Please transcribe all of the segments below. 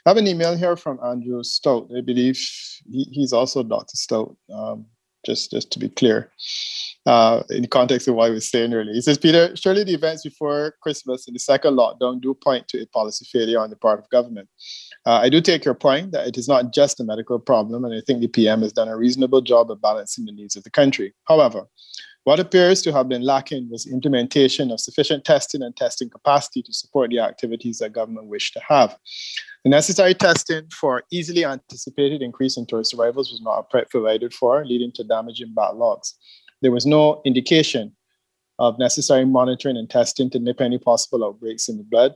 I have an email here from Andrew Stout. I believe he's also Dr. Stout, just to be clear, in the context of what I was saying earlier. He says, Peter, surely the events before Christmas and the second lockdown do point to a policy failure on the part of government. I do take your point that it is not just a medical problem, and I think the PM has done a reasonable job of balancing the needs of the country. However, what appears to have been lacking was implementation of sufficient testing and testing capacity to support the activities that government wished to have. The necessary testing for easily anticipated increase in tourist arrivals was not provided for, leading to damaging backlogs. There was no indication of necessary monitoring and testing to nip any possible outbreaks in the bud.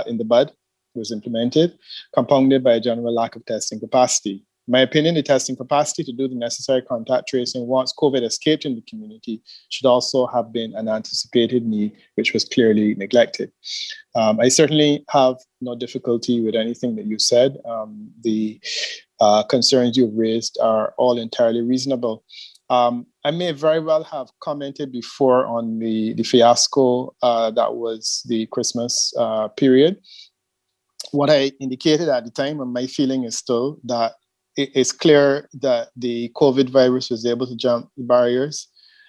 Was implemented, compounded by a general lack of testing capacity. In my opinion, the testing capacity to do the necessary contact tracing once COVID escaped in the community should also have been an anticipated need, which was clearly neglected. I certainly have no difficulty with anything that you said. The concerns you've raised are all entirely reasonable. I may very well have commented before on the fiasco that was the Christmas period. What I indicated at the time, and my feeling is still that it's clear that the COVID virus was able to jump the barriers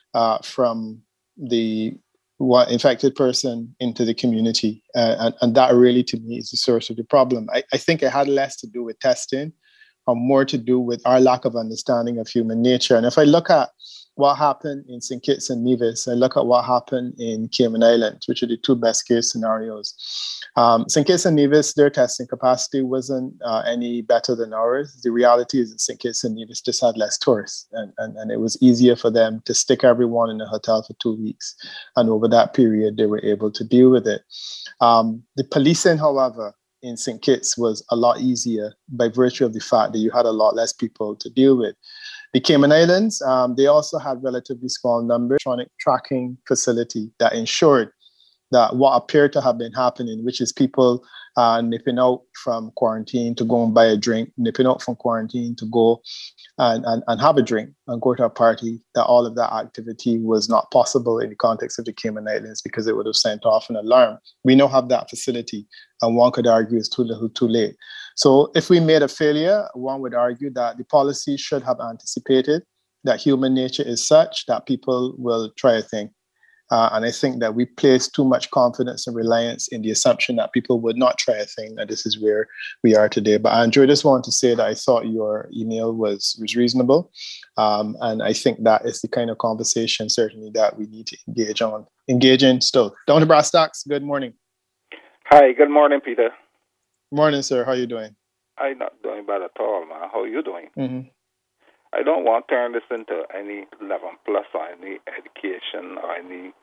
from the infected person into the community. And that really, to me, is the source of the problem. I think it had less to do with testing and more to do with our lack of understanding of human nature. And if I look at what happened in St. Kitts and Nevis, I look at what happened in Cayman Islands, which are the two best case scenarios. St. Kitts and Nevis, their testing capacity wasn't any better than ours. The reality is that St. Kitts and Nevis just had less tourists, and it was easier for them to stick everyone in a hotel for 2 weeks. And over that period, they were able to deal with it. The policing, however, in St. Kitts was a lot easier by virtue of the fact that you had a lot less people to deal with. The Cayman Islands, they also had relatively small numbers, electronic tracking facility that ensured that what appeared to have been happening, which is people nipping out from quarantine to go and buy a drink, nipping out from quarantine to go and have a drink and go to a party, that all of that activity was not possible in the context of the Cayman Islands because it would have sent off an alarm. We now have that facility, and one could argue it's too little, too late. So if we made a failure, one would argue that the policy should have anticipated that human nature is such that people will try a thing. And I think that we place too much confidence and reliance in the assumption that people would not try a thing, and this is where we are today. But Andrew, I just wanted to say that I thought your email was reasonable. And I think that is the kind of conversation certainly that we need to engage in still. Down to brass tacks, good morning. Hi, good morning, Peter. Morning, sir. How are you doing? I'm not doing bad at all, man. How are you doing? Mm-hmm. I don't want to turn this into any 11 plus or any education or any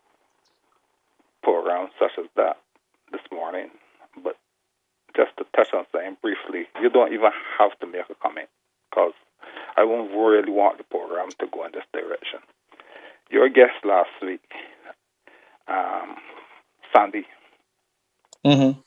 program such as that this morning. But just to touch on something briefly, you don't even have to make a comment because I won't really want the program to go in this direction. Your guest last week, Sandy. Mm-hmm.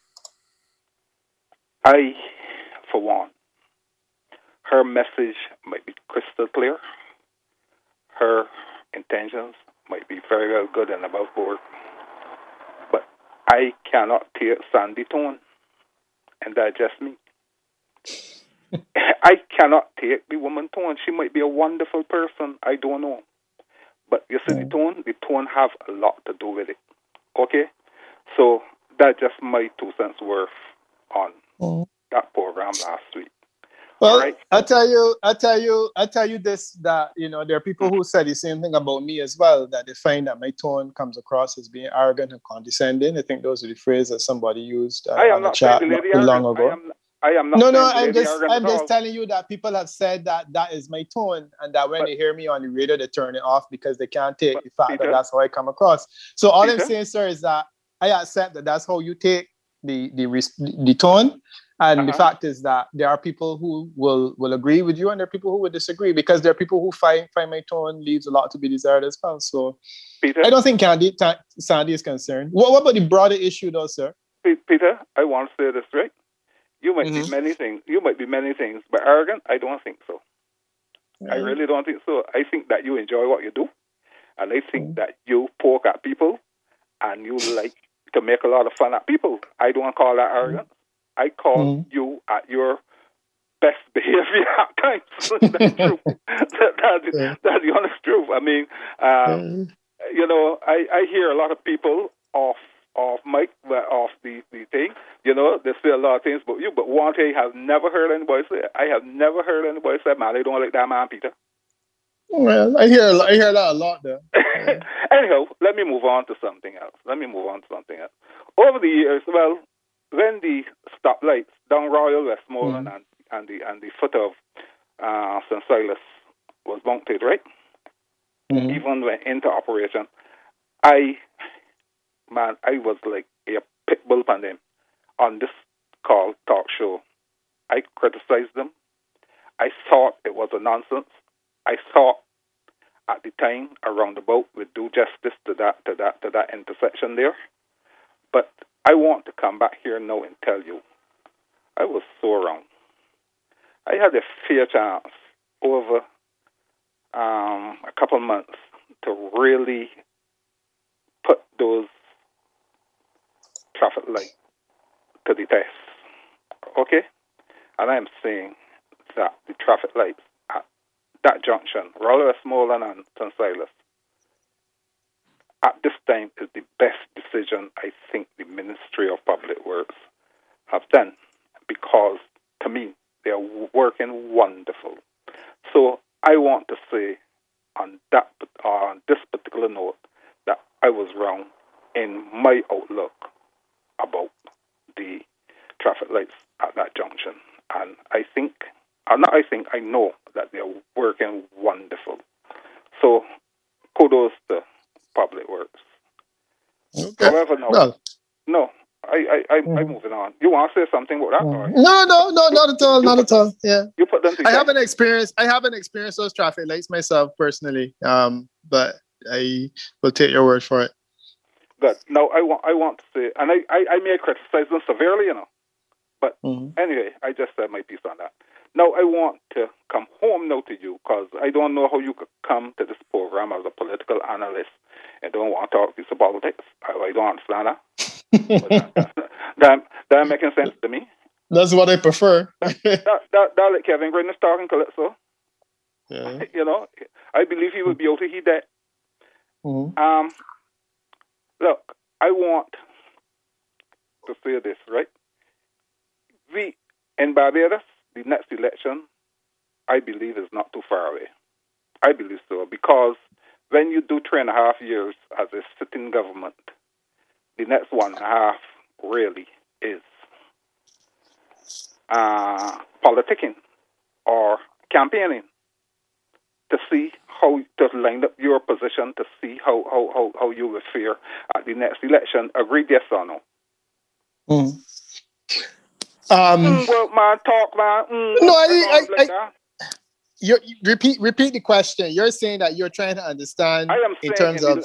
I, for one, her message might be crystal clear. Her intentions might be very well good and above board. But I cannot take Sandy tone, and that's just me. I cannot take the woman tone. She might be a wonderful person. I don't know. But you see, the tone have a lot to do with it. Okay? So that's just my 2 cents worth on that program last week. Well, right? I tell you this, that, there are people who said the same thing about me as well, that they find that my tone comes across as being arrogant and condescending. I think those are the phrases that somebody used on the chat not too long ago. I am not. I'm just telling you that people have said that is my tone, and that when they hear me on the radio, they turn it off because they can't take the fact that that's how I come across. So all I'm saying, sir, is that I accept that that's how you take the tone. And the fact is that there are people who will agree with you, and there are people who will disagree, because there are people who find my tone leaves a lot to be desired as well. So Peter, I don't think Sandy is concerned. What about the broader issue, though, sir? Peter, I want to say this right. You might be many things. You might be many things, but arrogant, I don't think so. I really don't think so. I think that you enjoy what you do, and I think that you poke at people, and you like to make a lot of fun at people. I don't call that arrogance. I call you at your best behavior at times. That's true. That's the honest truth. I mean, you know, I hear a lot of people off mic, off the thing. You know, they say a lot of things about you, but one thing I have never heard anybody say. I have never heard anybody say, "Man, they don't like that man, Peter." Well, I hear that a lot, though. Yeah. Anyhow, let me move on to something else. Over the years, well, when the stoplights down Royal Westmoreland and the foot of St. Silas was mounted, right? Mm-hmm. Even went into operation, I was like a pit bull on them on this talk show. I criticized them. I thought it was a nonsense. I thought at the time a roundabout would do justice to that intersection there. But I want to come back here now and tell you, I was so wrong. I had a fair chance over a couple of months to really put those traffic lights to the test. Okay? And I am saying that the traffic lights at that junction, Royal Westmoreland and St. Silas, at this time is the best decision I think the Ministry of Public Works have done, because to me they are working wonderful. So I want to say on this particular note that I was wrong in my outlook about the traffic lights at that junction, and I know that they are working wonderful. So kudos to Public Works. Okay. However, I'm moving on. You want to say something about that? No, not at all. Yeah. You put them together. I haven't experienced those traffic lights myself personally. But I will take your word for it. Good. Now I want to say, and I may criticize them severely, you know. But anyway, I just said my piece on that. Now I want to come home now to you, because I don't know how you could come to this program as a political analyst and don't want to talk piece of politics. I don't understand that. That making sense to me. That's what I prefer. that like Kevin Green is talking Calypso. Yeah. You know, I believe he would be able to hear that. Mm-hmm. Look, I want to say this, right? We in Barbados, the next election, I believe, is not too far away. I believe so, because when you do 3.5 years as a sitting government, the next 1.5 really is politicking or campaigning to see how to line up your position, to see how you will fare at the next election. Agreed, yes or no? Well, man, talk, man. No, you repeat the question. You're saying that you're trying to understand. I am in terms of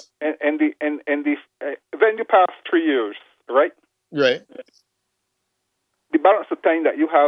when you pass 3 years, right? Right. The balance of time that you have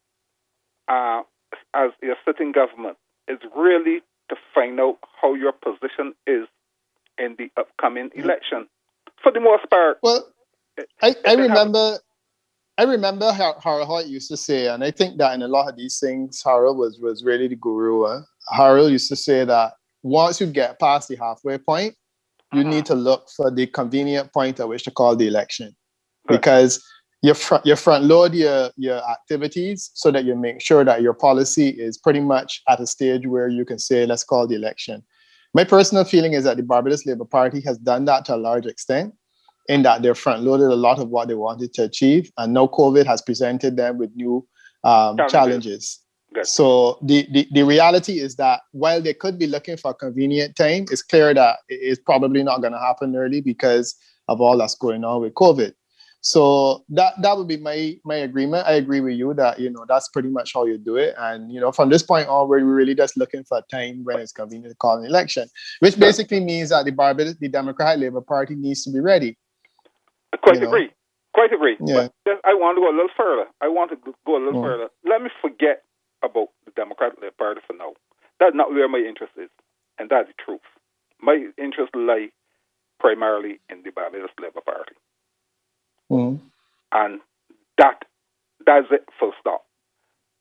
as a sitting government is really to find out how your position is in the upcoming election. For the most part, well, I remember how Harold used to say, and I think that in a lot of these things, Harold was really the guru. Harold used to say that once you get past the halfway point, you need to look for the convenient point at which to call the election. Good. Because you front load your activities so that you make sure that your policy is pretty much at a stage where you can say, let's call the election. My personal feeling is that the Barbados Labour Party has done that to a large extent, in that they've front-loaded a lot of what they wanted to achieve, and now COVID has presented them with new challenges. So the reality is that while they could be looking for a convenient time, it's clear that it's probably not going to happen early because of all that's going on with COVID. So that would be my agreement. I agree with you that, that's pretty much how you do it. And, from this point on, we're really just looking for a time when it's convenient to call an election, which basically means that the Democratic Labour Party needs to be ready. Quite agree. Yeah. But I want to go a little further. further. Let me forget about the Democratic Labour Party for now. That's not where my interest is, and that's the truth. My interest lie primarily in the Barbados Labour Party. And that's it, full stop.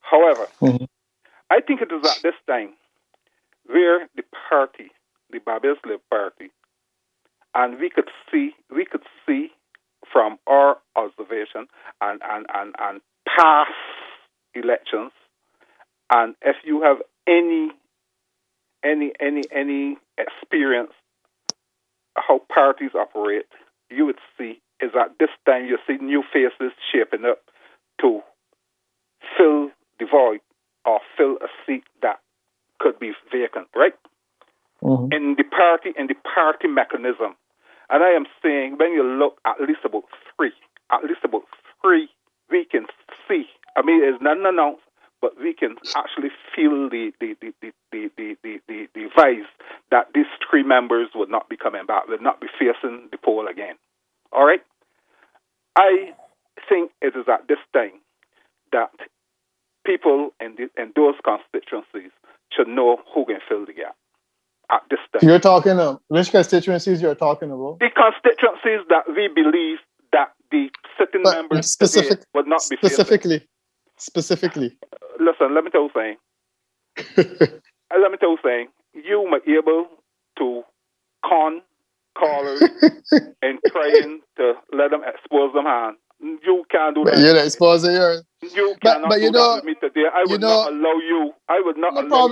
However, Mm-hmm. I think it is at this time where the party, the Barbados Labour Party, and we could see from our observation and past elections, and if you have any experience how parties operate, you would see is at this time you see new faces shaping up to fill the void or fill a seat that could be vacant, right? Mm-hmm. In the party mechanism. And I am saying when you look at least about three, we can see. I mean, it's not announced, but we can actually feel the vibes that these three members would not be coming back, would not be facing the poll again. All right? I think it is at this time that people in those constituencies should know who can fill the gap at this time. You're talking which constituencies you're talking about? The constituencies that we believe that the sitting members today would not be facing. Specifically. Listen, let me tell you something. You might be able to con callers and trying to let them expose them hand. You can't do that. You're exposing yours. You cannot do that with me today. I would not allow you. I would not allow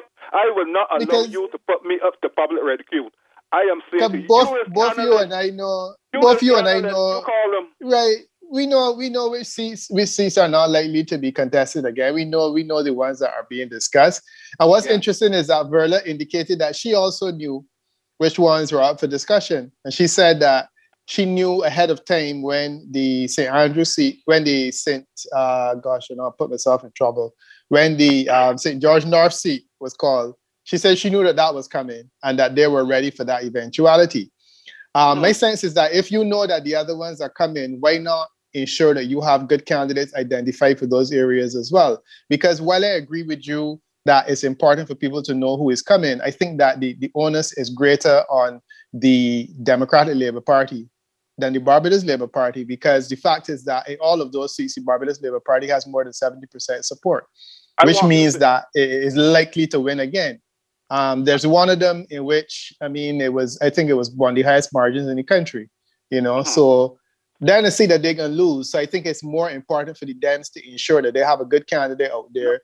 you to put me up to public ridicule. I am saying to both you and I know. Both you and I know. You call them. Right. We know which seats are not likely to be contested again. We know the ones that are being discussed. And what's interesting is that Verla indicated that she also knew which ones were up for discussion. And she said that she knew ahead of time when the St. Andrew seat, when the I'll put myself in trouble. When the St. George North seat was called, she said she knew that was coming and that they were ready for that eventuality. My sense is that if you know that the other ones are coming, why not ensure that you have good candidates identified for those areas as well? Because while I agree with you that it's important for people to know who is coming, I think that the onus is greater on the Democratic Labour Party than the Barbados Labour Party, because the fact is that in all of those seats, the Barbados Labour Party has more than 70% support, which means that it is likely to win again. There's one of them in which, I think it was one of the highest margins in the country, so they're going to see that they're going to lose. So I think it's more important for the Dems to ensure that they have a good candidate out there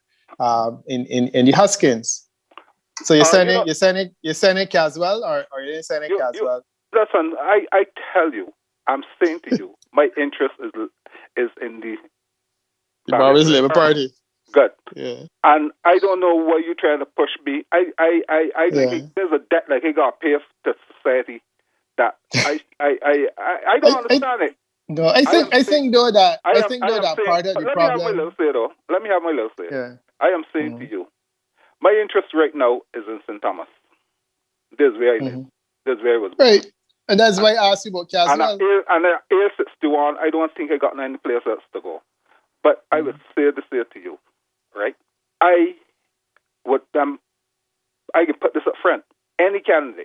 in the Huskins. So you're sending Caswell, or you didn't send Caswell? Listen, I tell you, I'm saying to you, my interest is in the Barbados Labour Party. Good. Yeah. And I don't know why you're trying to push me. I think there's a debt like he got paid to society that I don't understand it. No, I think though that part of the problem. Let me have my little say. Yeah. I am saying to you, my interest right now is in St. Thomas. This is where I live. This is where I was born. Right. And that's why I asked you about Caswell. And at age 61, I don't think I got any place else to go. But I would say to you, right? I can put this up front. Any candidate,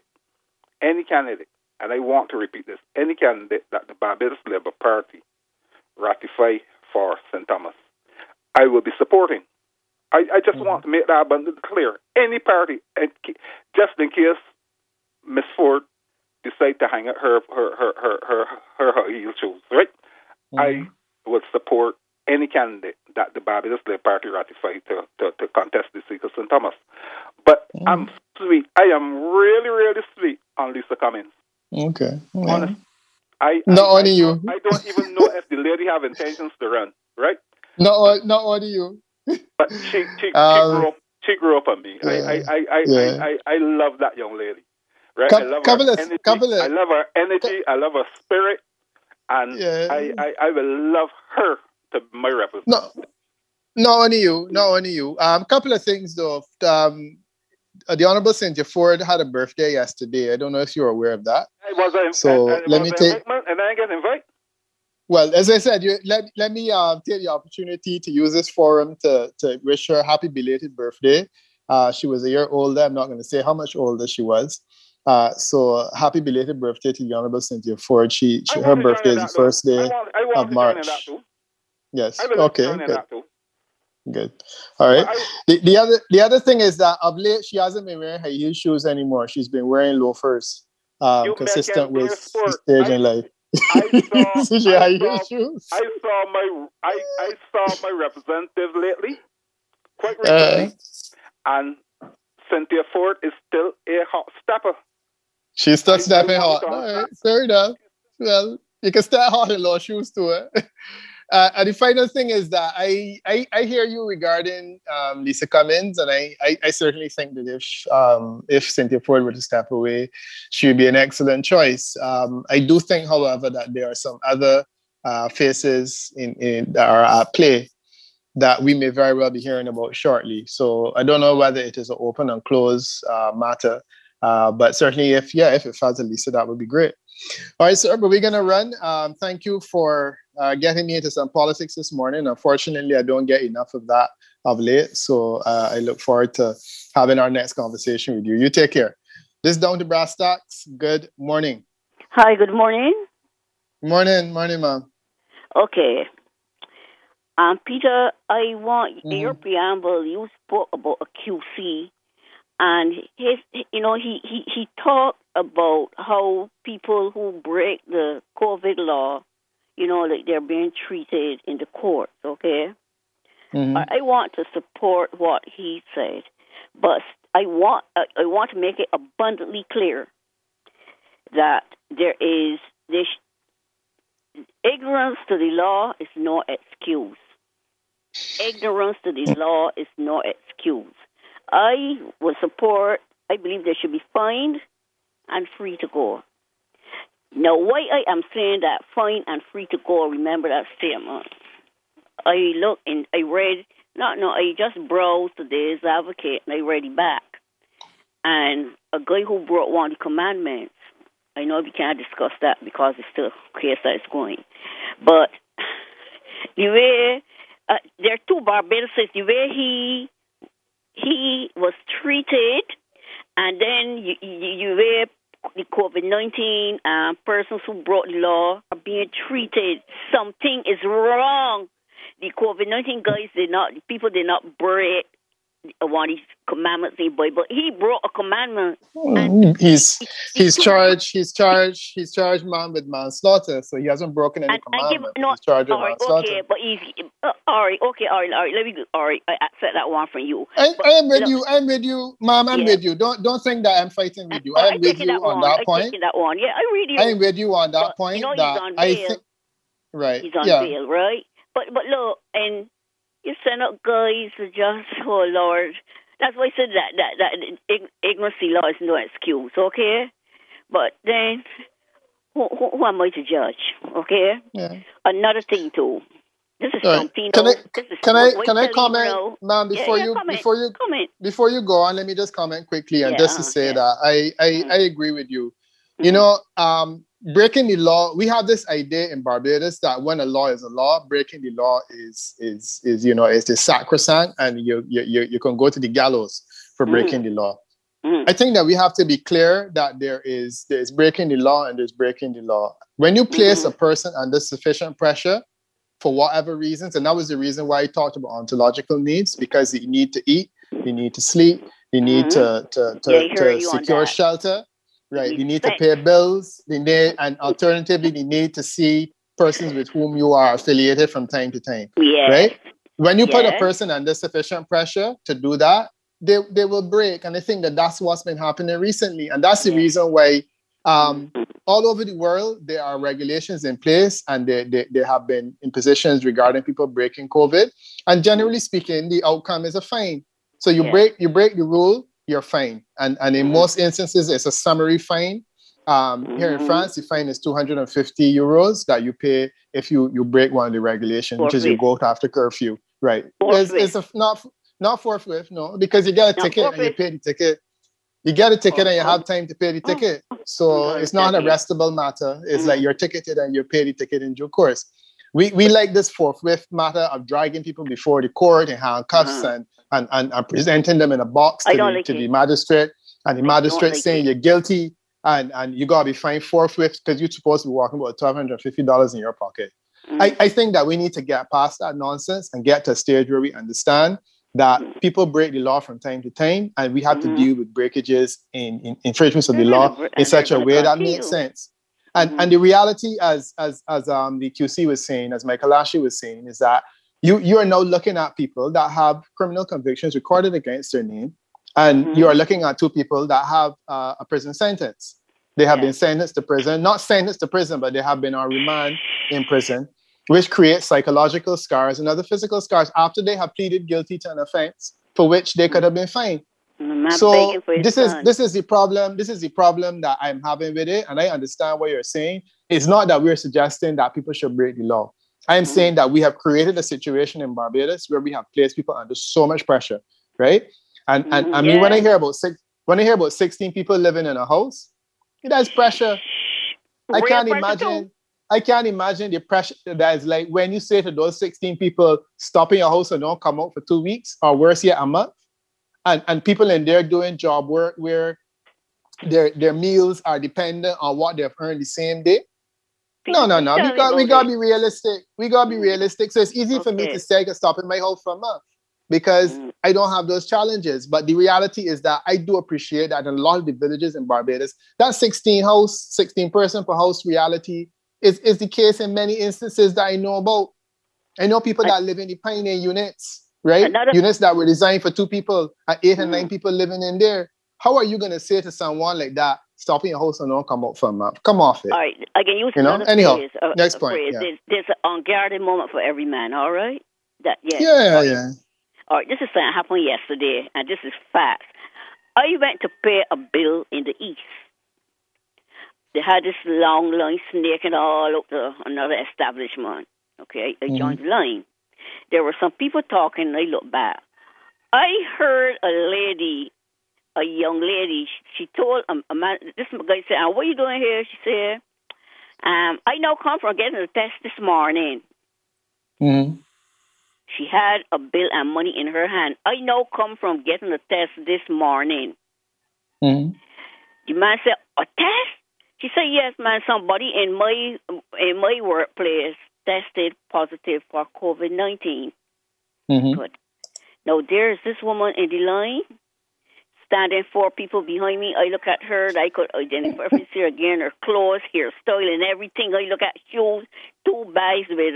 and I want to repeat this, any candidate that the Barbados Labour Party ratify for St. Thomas, I will be supporting. I just want to make that abundantly clear. Any party, just in case Miss Ford decide to hang out her heel shoes, right? I would support any candidate that the Barbados Labour Party ratified to contest the seat of St. Thomas. But I'm sweet. I am really, really sweet on Lisa Cummings. Okay. Yeah. Honest. Not only you. I don't even know if the lady have intentions to run, right? Not only you. But she grew up on me. I love that young lady. Right? I love her energy. I love her spirit. And I will love her to my representative. Not only you. Couple of things though. The Honorable Cynthia Ford had a birthday yesterday. I don't know if you're aware of that. Let me take. And I get invited. Well, as I said, let me take the opportunity to use this forum to wish her a happy belated birthday. She was a year older. I'm not going to say how much older she was. So happy belated birthday to the Honorable Cynthia Ford. Her birthday is the first day of March. Yes. Okay. Good. Good. All right. But The other thing is that of late she hasn't been wearing high heel shoes anymore. She's been wearing loafers, you consistent can be with a the sport. stage in life. I saw So she I high heel saw shoes. I saw my representative lately, quite Uh, recently, and Cynthia Ford is still a hot stepper. she's still I stepping want hot. it All on right, track. fair enough. Well, you can step hot in low shoes too. And the final thing is that I hear you regarding Lisa Cummins, and I certainly think that if Cynthia Ford were to step away, she would be an excellent choice. I do think, however, that there are some other faces that are at play that we may very well be hearing about shortly. So I don't know whether it is an open and close matter, but certainly if it fell to Lisa, that would be great. All right, sir, but we're going to run. Thank you for getting me into some politics this morning. Unfortunately, I don't get enough of that of late. So I look forward to having our next conversation with you. You take care. This is Down to Brass Tacks. Good morning. Hi, good morning. Morning, ma'am. Okay. Peter, I want in your preamble, you spoke about a QC, and he talked about how people who break the COVID law, like they're being treated in the courts. Okay, I want to support what he said, but I want to make it abundantly clear that there is this ignorance to the law is no excuse. Ignorance to the law is no excuse. I would support, I believe they should be fined and free to go. Now, why I am saying that fine and free to go, remember that statement. I just browsed today's Advocate and I read it back. And a guy who brought one of the commandments, I know we can't discuss that because it's still a case that is going. But the way, there are two Barbados, the way he was treated, and then you way the COVID-19 persons who brought the law are being treated. Something is wrong. The COVID-19 guys did not break one of these commandments in the Bible. He broke a commandment. He's charged man with manslaughter, so he hasn't broken any commandment. He's charged with manslaughter. Okay, but he's all right. Let me go. All right, I accept that one from you. I am with you. I'm with you, ma'am. I'm with you. Don't think that I'm fighting with you. I'm with you on that point. That one. Yeah, I read you. I'm with you on that point. He's on bail. Right. He's on bail, right? But look, and you send up guys to just, oh Lord. That's why I said that ignorancy law is no excuse, okay? But then, who am I to judge, okay? Yeah. Another thing too. This is something. Can I comment, ma'am? Before you go on, let me just comment quickly and just to say that I agree with you. Breaking the law, we have this idea in Barbados that when a law is a law, breaking the law is the sacrosanct, and you can go to the gallows for breaking the law. I think that we have to be clear that there's breaking the law and there's breaking the law. When you place a person under sufficient pressure for whatever reasons, and that was the reason why I talked about ontological needs, because you need to eat, you need to sleep, you need to secure shelter. Right, you need to pay bills, and alternatively, you need to see persons with whom you are affiliated from time to time. Yes. Right? When you put a person under sufficient pressure to do that, they will break. And I think that that's what's been happening recently. And that's the reason why all over the world, there are regulations in place, and they have been in positions regarding people breaking COVID. And generally speaking, the outcome is a fine. So you break the rule, you're fine. And in most instances, it's a summary fine. Here in France, the fine is 250 euros that you pay if you break one of the regulations, which is you go after curfew. Right. It's not forthwith, no, because you get a ticket and you pay the ticket. You get a ticket and you have time to pay the ticket. So it's not an arrestable matter. It's like you're ticketed and you pay the ticket in due course. We like this forthwith matter of dragging people before the court in handcuffs and presenting them in a box to the magistrate, and the magistrate saying you're guilty and you gotta be fined forthwith because you're supposed to be walking about $1,250 in your pocket. I think that we need to get past that nonsense and get to a stage where we understand that people break the law from time to time, and we have to deal with breakages in infringements of the law in such a way that makes sense. And the reality, as the QC was saying, as Michael Ashley was saying, is that you are now looking at people that have criminal convictions recorded against their name, and you are looking at two people that have a prison sentence. They have been sentenced to prison, not sentenced to prison, but they have been on remand in prison, which creates psychological scars and other physical scars after they have pleaded guilty to an offense for which they could have been fined. So this is the problem. This is the problem that I'm having with it, and I understand what you're saying. It's not that we're suggesting that people should break the law. I am saying that we have created a situation in Barbados where we have placed people under so much pressure, right? And I mean, when I hear about 16 people living in a house, that's pressure. I can't imagine the pressure that is like when you say to those 16 people, stop in your house and don't come out for 2 weeks, or worse yet, a month. And people in there doing job work where their meals are dependent on what they've earned the same day. No. We gotta be realistic. We gotta be realistic. So it's easy for me to say I can stop in my house for a month because I don't have those challenges. But the reality is that I do appreciate that in a lot of the villages in Barbados, that 16 person per house reality is the case in many instances that I know about. I know people that live in the pioneer units, right? Units that were designed for 2 people and 8 and 9 people living in there. How are you going to say to someone like that, stop in your house and don't come out for a month? Come off it. All right. I can use another Anyhow, phrase. next point. Phrase. Yeah. There's an unguarded moment for every man, all right? Yeah. All right, this is something that happened yesterday, and this is facts. I went to pay a bill in the east. They had this long line snaking all up to another establishment. Okay, I joined the line. There were some people talking, and I looked back. I heard a young lady, she told a man, this guy said, what are you doing here? She said, I now come from getting a test this morning. She had a bill and money in her hand. I now come from getting a test this morning. The man said, a test? She said, yes, man, somebody in my workplace tested positive for COVID-19. Good. Now, there's this woman in the line, standing 4 people behind me. I look at her, I could identify her here again, her clothes, hairstyle, and everything. I look at shoes, 2 bags with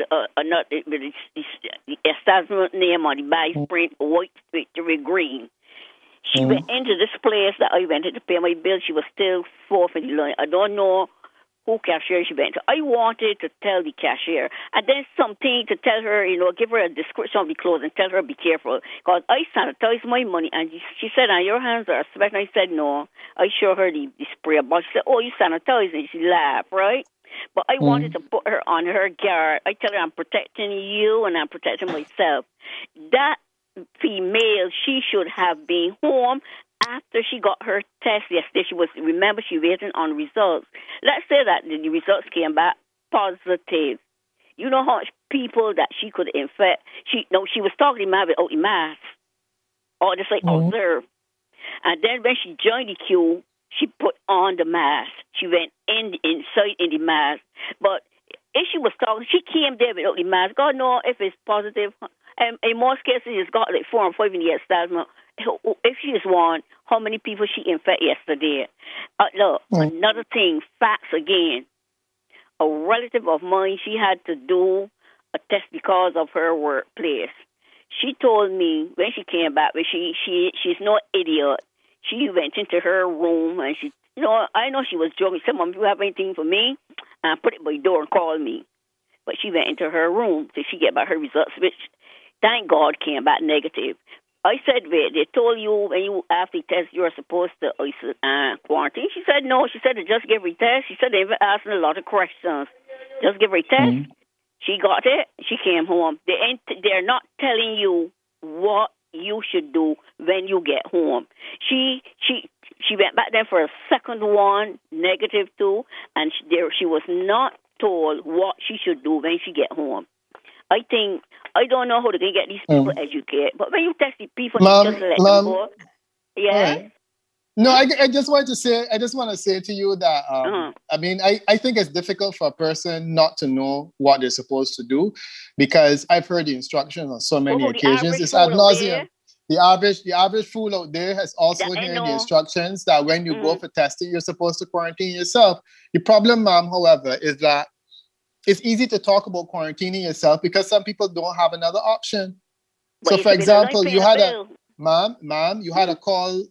the establishment name on the bag print, white, victory, green. She went into this place that I went to pay my bill. She was still 4th in the line. I don't know who cashier she went to. I wanted to tell the cashier, and then something to tell her, give her a description of the clothes and tell her be careful, because I sanitized my money. And she said, and your hands are sweating. I said, no. I showed her the spray bottle. She said, oh, you sanitize, and she laughed, right? But I wanted to put her on her guard. I tell her, I'm protecting you and I'm protecting myself. That female, she should have been home after she got her test yesterday. Remember, she waiting on results. Let's say that the results came back positive. You know how much people that she could infect? She was talking to me without the mask. Or just like observe. And then when she joined the queue, she put on the mask. She went inside in the mask. But if she was talking, she came there without the mask. God knows if it's positive. And in most cases, it's got like 4 or 5 in the establishment. If she is one, how many people she infected yesterday? Look, another thing, facts again. A relative of mine, she had to do a test because of her workplace. She told me when she came back, but she's no idiot. She went into her room and she, I know she was joking. She said, Mom, you have anything for me? And put it by the door and call me. But she went into her room till she get back her results, which, thank God, came back negative. I said, wait, they told you when you after the test you were supposed to quarantine? She said, no. She said, they just give her a test. She said, they were asking a lot of questions. Just give her a test. She got it. She came home. They're not telling you what you should do when you get home. She went back there for a second one, negative 2, and she was not told what she should do when she get home. I don't know how they can get these people educated, but when you test the people, you just let them go. Yeah. Right. No, I just want to say, I just want to say to you that, I mean, I think it's difficult for a person not to know what they're supposed to do, because I've heard the instructions on so many occasions. It's ad nauseum. The average fool out there has also heard the instructions that when you go for testing, you're supposed to quarantine yourself. The problem, ma'am, however, is that it's easy to talk about quarantining yourself because some people don't have another option. So, for example, you had a ma'am, you had a call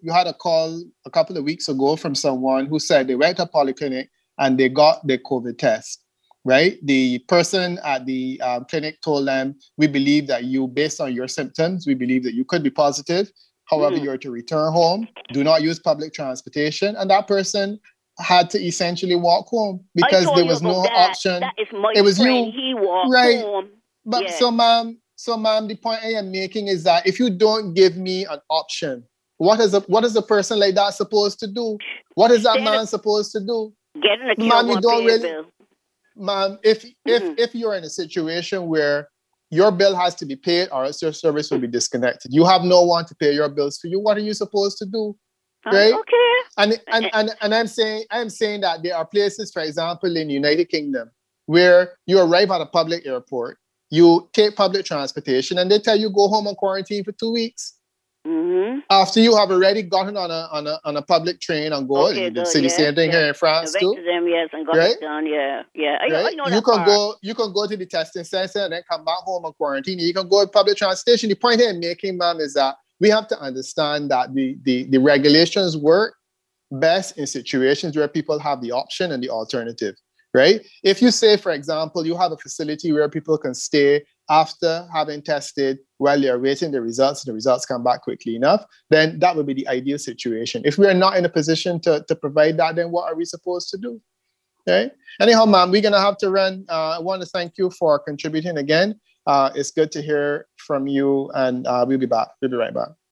a couple of weeks ago from someone who said they went to a polyclinic and they got their COVID test, right? The person at the clinic told them, we believe that you, based on your symptoms, we believe that you could be positive. However, you're to return home. Do not use public transportation. And that person had to essentially walk home because there was no option. That is my it was friend. you. He walked Right. home. But Yeah. so ma'am, the point I am making is that if you don't give me an option, what is a person like that supposed to do? What is that man supposed to do? Get in a Ma'am, you don't really, bill. ma'am, if you're in a situation where your bill has to be paid or else your service will be disconnected, you have no one to pay your bills for you, what are you supposed to do? Right? Okay. And I'm saying that there are places, for example, in the United Kingdom, where you arrive at a public airport, you take public transportation, and they tell you go home and quarantine for 2 weeks. Mm-hmm. After you have already gotten on a public train and go. Okay, You see the same thing here in France too. To them, yes, and got it done. Yeah. I know you that can part. You can go to the testing center and then come back home and quarantine. You can go to public transportation. The point here I'm making, ma'am, is that we have to understand that the regulations work best in situations where people have the option and the alternative, right? If you say, for example, you have a facility where people can stay after having tested while they're waiting the results, and the results come back quickly enough, then that would be the ideal situation. If we are not in a position to provide that, then what are we supposed to do? Okay. Anyhow, ma'am, we're going to have to run. I want to thank you for contributing again. It's good to hear from you, and we'll be back. We'll be right back.